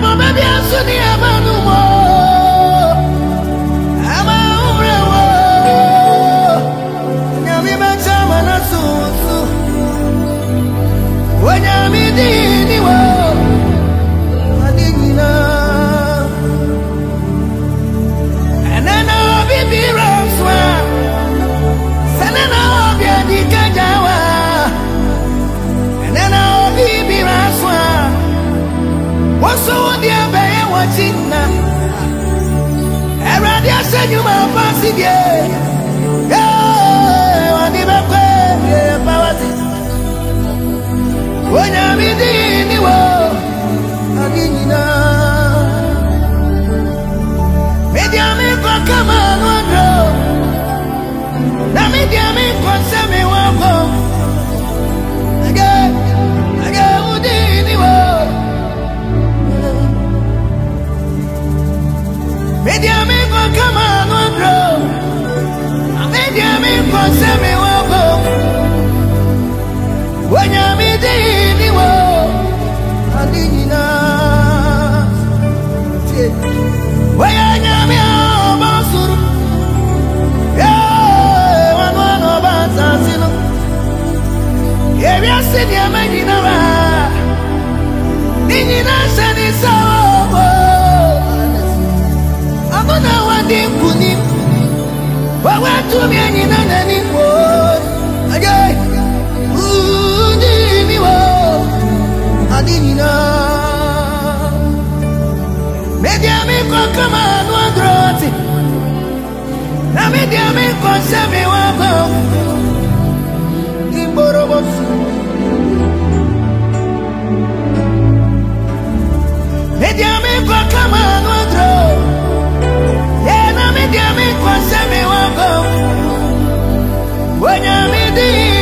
baby asuni amanu mo. Ama umrewo. Nyami machama na susu. Wanyami dini wo. Adinina. Anana bibi raswa. Sanana obiadi kajawa. Anana bibi raswa. Waso dia beye wachina. Eradi asenyu mapasi die. Wadi bakwe pawati. Wanyami dini wo. Adinina. Media me kwa kama nwandro. Na media me kwa seme wako. Aga udini wo. Media me kwa kama nwandro. Na media me kwa seme wako. Wanyami dini wo. Adinina. Wanyami obasuru. Wano basasino. Yebiase ni amanyina ba. Ninyina shani sawo. Abona wadi kuni. Wawatu mianyina nani wo. Ajay. Udini wo. Adinina. Media me kwa kama nwandroti. Na media me kwa seme wako. Imborobosu. Media me kwa kama nwandro. Na media me kwa seme wako. Wanyami dini.